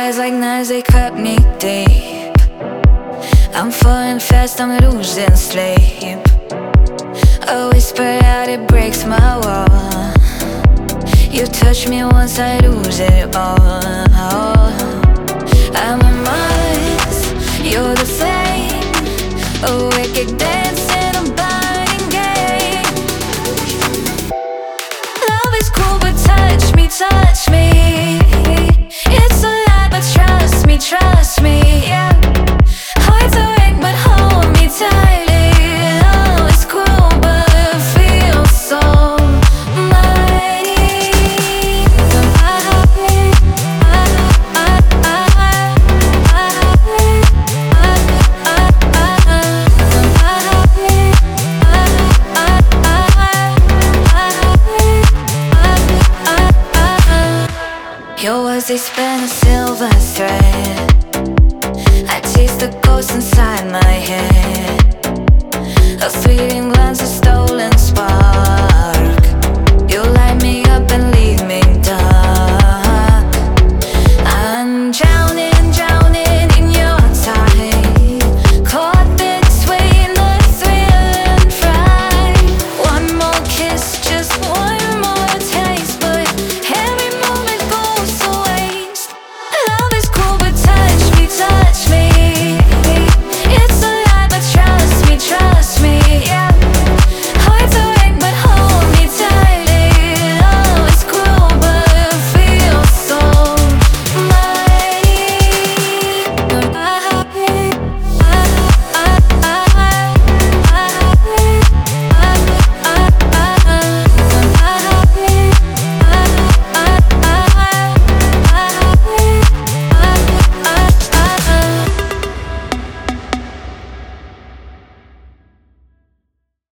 eyes like knives, they cut me deep. I'm falling fast, I'm losing sleep. A whisper out, it breaks my wall. You touch me once, I lose it all. I'm a Mars, you're the flame. A wicked dance in a blinding game. Love is cool, but touch me, touch me. It's a lie, but trust me, yeah. Hard to break, but hold me tightly. Love is cool, but it feels so mighty. Your words, they spin a silver thread. I taste the ghost inside my head. A fleeting